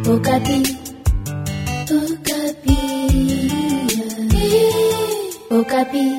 Okapi. Okapi. Okapi.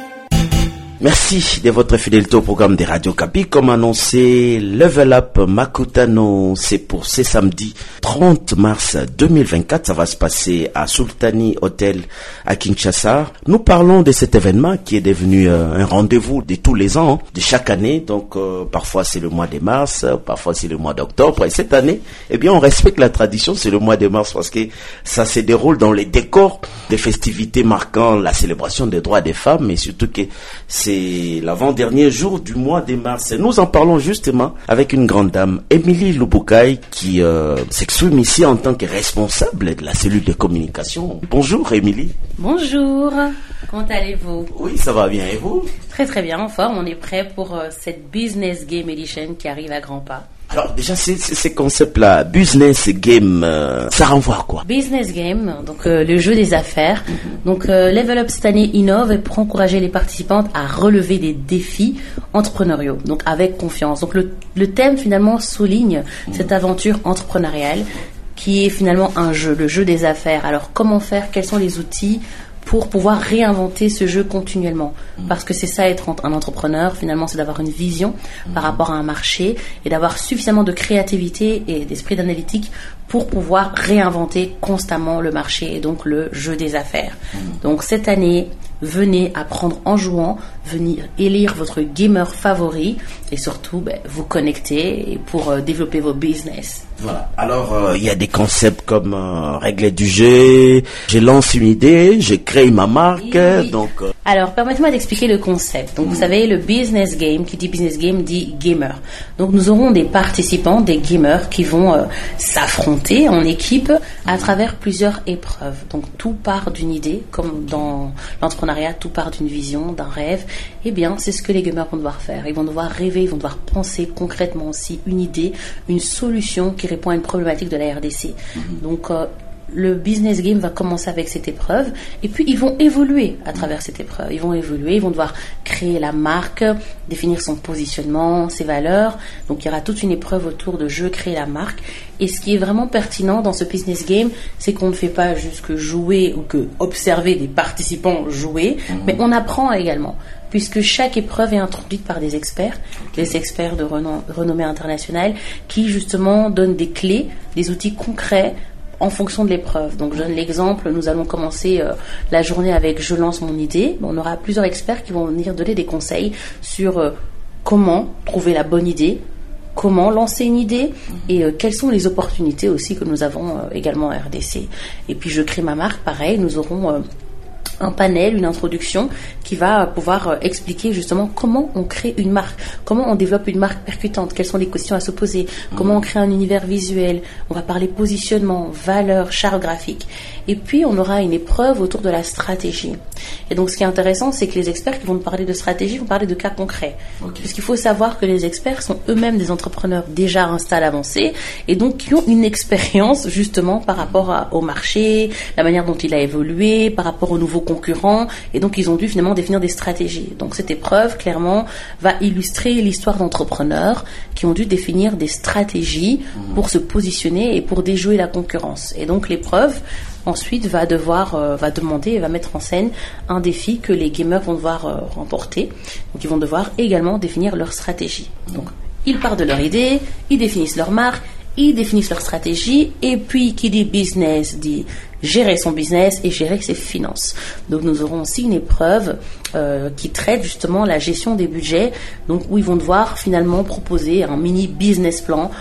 Merci de votre fidélité au programme de Radio Okapi. Comme annoncé, Level Up Makutano, c'est pour ce samedi 30 mars 2024. Ça va se passer à Sultani Hotel à Kinshasa. Nous parlons de cet événement qui est devenu un rendez-vous de tous les ans, de chaque année. Donc, parfois c'est le mois de mars, parfois c'est le mois d'octobre. Et cette année, eh bien, on respecte la tradition, c'est le mois de mars parce que ça se déroule dans les décors des festivités marquant la célébration des droits des femmes, mais surtout que c'est l'avant-dernier jour du mois de mars. Et nous en parlons justement avec une grande dame, Émilie Lubukai, qui s'exprime ici en tant que responsable de la cellule de communication. Bonjour Émilie. Bonjour, comment allez-vous? Oui, ça va bien, et vous? Très très bien, en forme, on est prêt pour cette Business Game Edition qui arrive à grands pas. Alors déjà, ces concepts-là, business game, ça renvoie à quoi? Business game, donc le jeu des affaires. Donc Level Up cette année innove pour encourager les participantes à relever des défis entrepreneuriaux, donc avec confiance. Donc le thème finalement souligne cette aventure entrepreneuriale qui est finalement un jeu, le jeu des affaires. Alors comment faire? Quels sont les outils pour pouvoir réinventer ce jeu continuellement? Parce que c'est ça, être un entrepreneur, finalement, c'est d'avoir une vision par rapport à un marché et d'avoir suffisamment de créativité et d'esprit d'analytique pour pouvoir réinventer constamment le marché et donc le jeu des affaires. Donc cette année, venez apprendre en jouant, venir élire votre gamer favori et surtout vous connecter pour développer vos business. Voilà. Alors, il y a des concepts comme règles du jeu, je lance une idée, je crée ma marque, oui. donc... Alors, permettez-moi d'expliquer le concept. Donc, vous savez, le business game, qui dit business game, dit gamer. Donc, nous aurons des participants, des gamers, qui vont s'affronter en équipe à travers plusieurs épreuves. Donc, tout part d'une idée, comme dans l'entrepreneuriat, tout part d'une vision, d'un rêve. Eh bien, c'est ce que les gamers vont devoir faire. Ils vont devoir rêver, ils vont devoir penser concrètement aussi une idée, une solution qui répond à une problématique de la RDC. Donc, le business game va commencer avec cette épreuve et puis ils vont évoluer à travers cette épreuve. Ils vont évoluer, ils vont devoir créer la marque, définir son positionnement, ses valeurs. Donc, il y aura toute une épreuve autour de jeu, créer la marque. Et ce qui est vraiment pertinent dans ce business game, c'est qu'on ne fait pas juste que jouer ou que observer des participants jouer, mais on apprend également. Puisque chaque épreuve est introduite par des experts, des experts de renommée internationale, qui justement donnent des clés, des outils concrets en fonction de l'épreuve. Donc, je donne l'exemple, nous allons commencer la journée avec « Je lance mon idée ». On aura plusieurs experts qui vont venir donner des conseils sur comment trouver la bonne idée, comment lancer une idée et quelles sont les opportunités aussi que nous avons également en RDC. Et puis, je crée ma marque, pareil, nous aurons... un panel, une introduction qui va pouvoir expliquer justement comment on crée une marque, comment on développe une marque percutante, quelles sont les questions à se poser, comment on crée un univers visuel, on va parler positionnement, valeur, charte graphique. Et puis on aura une épreuve autour de la stratégie. Et donc ce qui est intéressant, c'est que les experts qui vont parler de stratégie vont parler de cas concrets. Okay. Puisqu'il faut savoir que les experts sont eux-mêmes des entrepreneurs déjà à un stade avancé et donc qui ont une expérience justement par rapport au marché, la manière dont il a évolué, par rapport aux nouveaux concurrents, et donc ils ont dû finalement définir des stratégies. Donc cette épreuve clairement va illustrer l'histoire d'entrepreneurs qui ont dû définir des stratégies pour se positionner et pour déjouer la concurrence. Et donc l'épreuve ensuite va demander et va mettre en scène un défi que les gamers vont devoir remporter. Donc ils vont devoir également définir leur stratégie. Donc ils partent de leur idée, ils définissent leur marque, ils définissent leur stratégie, et puis qui dit business dit gérer son business et gérer ses finances. Donc nous aurons aussi une épreuve qui traite justement la gestion des budgets, donc où ils vont devoir finalement proposer un mini business plan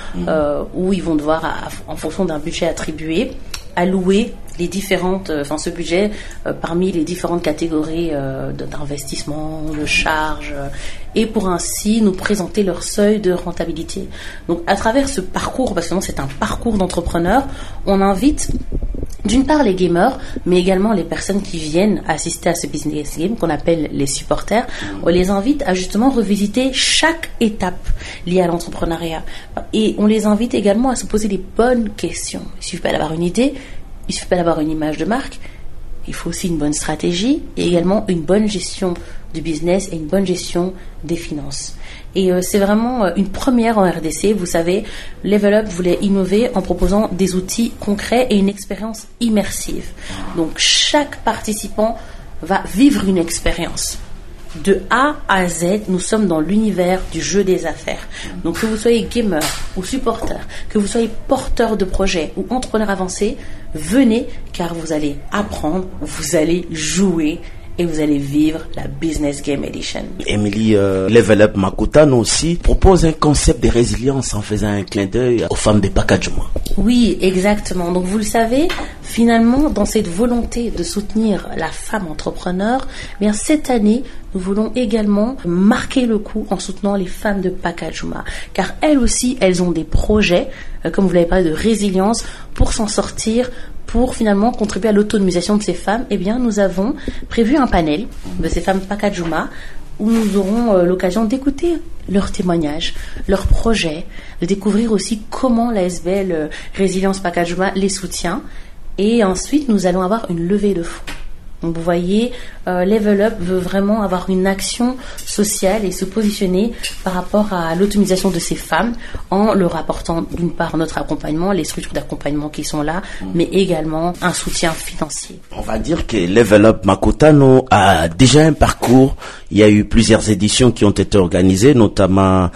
où ils vont devoir, en fonction d'un budget attribué, allouer les différentes, ce budget parmi les différentes catégories d'investissement, de charges, et pour ainsi nous présenter leur seuil de rentabilité. Donc à travers ce parcours, parce que non, c'est un parcours d'entrepreneur, on invite d'une part les gamers, mais également les personnes qui viennent assister à ce business game qu'on appelle les supporters. On les invite à justement revisiter chaque étape liée à l'entrepreneuriat, et on les invite également à se poser les bonnes questions. Il suffit pas d'avoir une idée, il suffit pas d'avoir une image de marque, il faut aussi une bonne stratégie et également une bonne gestion du business et une bonne gestion des finances. Et c'est vraiment une première en RDC. Vous savez, Level Up voulait innover en proposant des outils concrets et une expérience immersive. Donc chaque participant va vivre une expérience. De A à Z, nous sommes dans l'univers du jeu des affaires. Donc que vous soyez gamer ou supporter, que vous soyez porteur de projet ou entrepreneur avancé, venez car vous allez apprendre, vous allez jouer et vous allez vivre la Business Game Edition. Emily, Level Up Makutano aussi propose un concept de résilience en faisant un clin d'œil aux femmes des Pakajuma. Oui, exactement. Donc vous le savez, finalement, dans cette volonté de soutenir la femme entrepreneur, bien cette année, nous voulons également marquer le coup en soutenant les femmes de Pakajuma. Car elles aussi, elles ont des projets, comme vous l'avez parlé, de résilience pour s'en sortir, pour finalement contribuer à l'autonomisation de ces femmes. Eh bien, nous avons prévu un panel de ces femmes Pakajuma où nous aurons l'occasion d'écouter leurs témoignages, leurs projets, de découvrir aussi comment la SBL Résilience Pakajuma les soutient. Et ensuite, nous allons avoir une levée de fonds. Donc vous voyez, Level Up veut vraiment avoir une action sociale et se positionner par rapport à l'autonomisation de ces femmes en leur apportant d'une part notre accompagnement, les structures d'accompagnement qui sont là, mais également un soutien financier. On va dire que Level Up Makutano a déjà un parcours. Il y a eu plusieurs éditions qui ont été organisées, notamment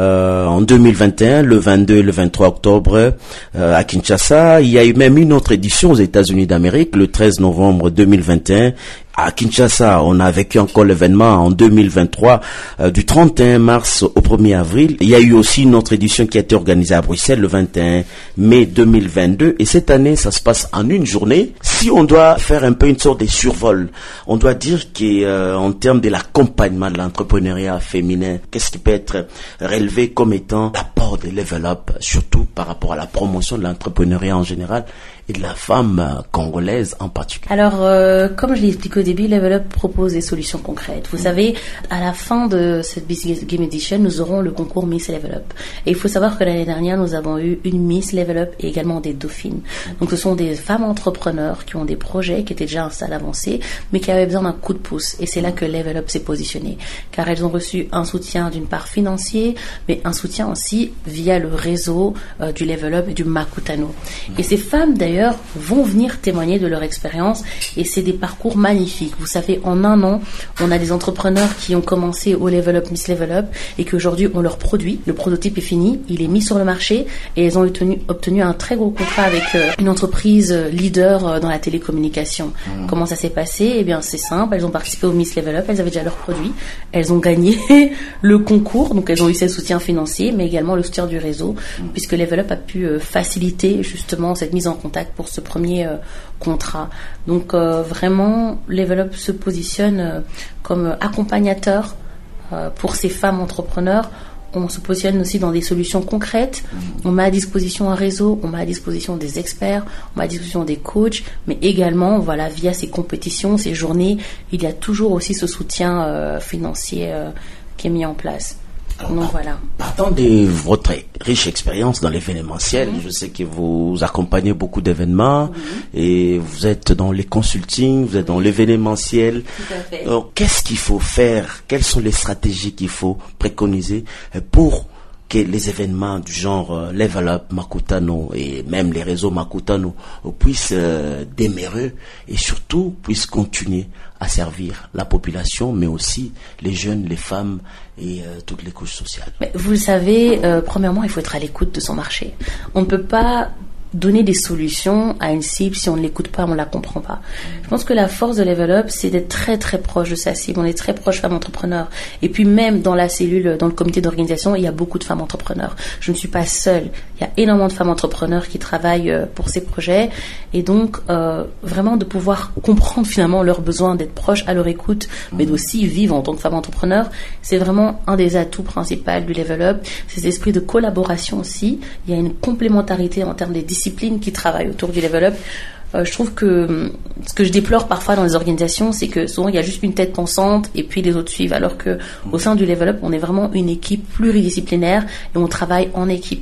en 2021, le 22 et le 23 octobre à Kinshasa. Il y a eu même une autre édition aux États-Unis d'Amérique, le 13 novembre 2021. À Kinshasa, on a vécu encore l'événement en 2023, du 31 mars au 1er avril. Il y a eu aussi une autre édition qui a été organisée à Bruxelles le 21 mai 2022. Et cette année, ça se passe en une journée. Si on doit faire un peu une sorte de survol, on doit dire qu'en termes de l'accompagnement de l'entrepreneuriat féminin, qu'est-ce qui peut être relevé comme étant l'apport de Level Up, surtout par rapport à la promotion de l'entrepreneuriat en général et de la femme congolaise en particulier? Alors, comme je l'ai expliqué au début, Level Up propose des solutions concrètes. Vous savez, à la fin de cette Business Game Edition, nous aurons le concours Miss Level Up. Et il faut savoir que l'année dernière, nous avons eu une Miss Level Up et également des dauphines. Donc, ce sont des femmes entrepreneurs qui ont des projets, qui étaient déjà en stade avancé, mais qui avaient besoin d'un coup de pouce. Et c'est là que Level Up s'est positionné. Car elles ont reçu un soutien d'une part financier, mais un soutien aussi via le réseau du Level Up et du Makutano. Et ces femmes, d'ailleurs, vont venir témoigner de leur expérience et c'est des parcours magnifiques. Vous savez, en un an, on a des entrepreneurs qui ont commencé au Level Up, Miss Level Up et qu'aujourd'hui, on leur produit. Le prototype est fini, il est mis sur le marché et elles ont obtenu un très gros contrat avec une entreprise leader dans la télécommunication. Comment ça s'est passé? Eh bien, c'est simple, elles ont participé au Miss Level Up, elles avaient déjà leur produit, elles ont gagné le concours, donc elles ont eu ce soutien financier, mais également le soutien du réseau, puisque Level Up a pu faciliter justement cette mise en contact pour ce premier contrat. Donc vraiment, Level Up se positionne comme accompagnateur pour ces femmes entrepreneurs. On se positionne aussi dans des solutions concrètes. On met à disposition un réseau, on met à disposition des experts, on met à disposition des coachs, mais également, voilà, via ces compétitions, ces journées, il y a toujours aussi ce soutien financier qui est mis en place. Donc voilà. Partant de votre riche expérience dans l'événementiel, je sais que vous accompagnez beaucoup d'événements et vous êtes dans les consultings, vous êtes dans l'événementiel. Tout à fait. Alors, qu'est-ce qu'il faut faire? Quelles sont les stratégies qu'il faut préconiser pour que les événements du genre Level Up Makutano et même les réseaux Makutano puissent demeurer et surtout puissent continuer à servir la population, mais aussi les jeunes, les femmes et toutes les couches sociales? Mais vous le savez, premièrement, il faut être à l'écoute de son marché. On ne peut pas donner des solutions à une cible si on ne l'écoute pas, on ne la comprend pas. Je pense que la force de Level Up, c'est d'être très très proche de sa cible. On est très proche femmes entrepreneurs. Et puis même dans la cellule, dans le comité d'organisation, il y a beaucoup de femmes entrepreneurs. Je ne suis pas seule. Il y a énormément de femmes entrepreneurs qui travaillent pour ces projets. Et donc, vraiment de pouvoir comprendre finalement leurs besoins, d'être proche à leur écoute, mais d'aussi vivre en tant que femme entrepreneur, c'est vraiment un des atouts principaux du Level Up. C'est cet esprit de collaboration aussi. Il y a une complémentarité en termes des disciplines qui travaillent autour du Level Up. Je trouve que ce que je déplore parfois dans les organisations, c'est que souvent il y a juste une tête pensante et puis les autres suivent, alors que au sein du Level Up, on est vraiment une équipe pluridisciplinaire et on travaille en équipe.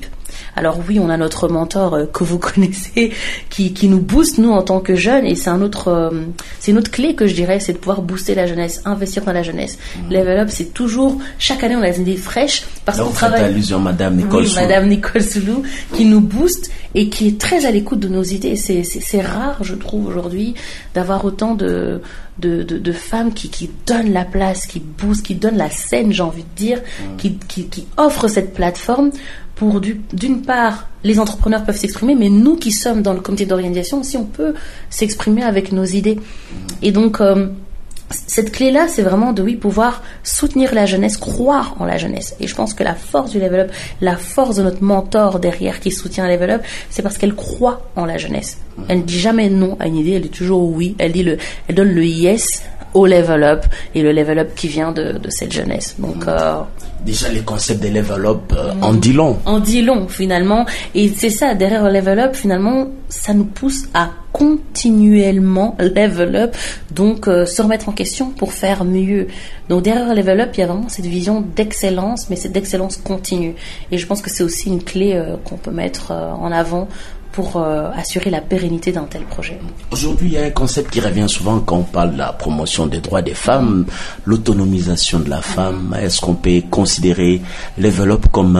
Alors oui, on a notre mentor que vous connaissez qui nous booste nous en tant que jeunes, et c'est une autre clé que je dirais, c'est de pouvoir booster la jeunesse, investir dans la jeunesse. Level Up, c'est toujours, chaque année on a des idées fraîches parce qu'on travaille. Allusion à Madame Nicole Soulou. Madame Nicole Soulou qui nous booste et qui est très à l'écoute de nos idées. C'est rare, je trouve, aujourd'hui, d'avoir autant de femmes qui donnent la place, qui boostent, qui donnent la scène, j'ai envie de dire, qui offrent cette plateforme pour d'une part, les entrepreneurs peuvent s'exprimer, mais nous qui sommes dans le comité d'organisation aussi, on peut s'exprimer avec nos idées. Et donc, cette clé-là, c'est vraiment de pouvoir soutenir la jeunesse, croire en la jeunesse. Et je pense que la force du Level Up, la force de notre mentor derrière qui soutient Level Up, c'est parce qu'elle croit en la jeunesse. Elle ne dit jamais non à une idée, elle dit toujours oui. Elle donne le yes au Level Up, et le Level Up qui vient de cette jeunesse. Donc déjà les concepts des Level Up en dit long. En dit long finalement, et c'est ça, derrière le Level Up finalement, ça nous pousse à continuellement level up, donc se remettre en question pour faire mieux. Donc derrière le level up, il y a vraiment cette vision d'excellence, mais c'est d'excellence continue. Et je pense que c'est aussi une clé qu'on peut mettre en avant pour assurer la pérennité d'un tel projet. Aujourd'hui, il y a un concept qui revient souvent quand on parle de la promotion des droits des femmes, l'autonomisation de la femme. Est-ce qu'on peut considérer Level Up comme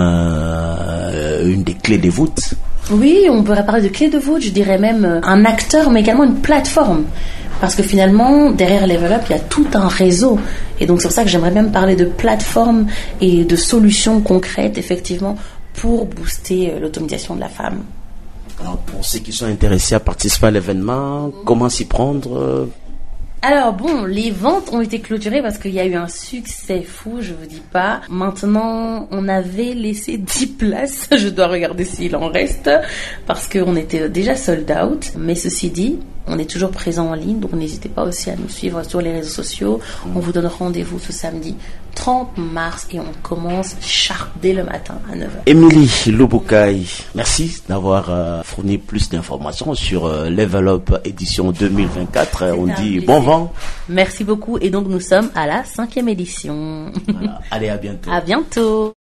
une des clés de voûte? Oui, on pourrait parler de clé de voûte, je dirais même un acteur, mais également une plateforme. Parce que finalement, derrière Level Up, il y a tout un réseau. Et donc c'est pour ça que j'aimerais même parler de plateforme et de solutions concrètes, effectivement, pour booster l'autonomisation de la femme. Alors, pour ceux qui sont intéressés à participer à l'événement, comment s'y prendre? Alors bon, les ventes ont été clôturées parce qu'il y a eu un succès fou, je vous dis pas. Maintenant, on avait laissé 10 places, je dois regarder s'il en reste, parce qu'on était déjà sold out. Mais ceci dit, on est toujours présent en ligne, donc n'hésitez pas aussi à nous suivre sur les réseaux sociaux. On vous donne rendez-vous ce samedi 30 mars et on commence sharp dès le matin à 9h. Émilie Louboukaï, merci d'avoir fourni plus d'informations sur Level Up édition 2024. On dit bon vent. Merci beaucoup, et donc nous sommes à la 5e édition. Voilà. Allez, à bientôt. À bientôt.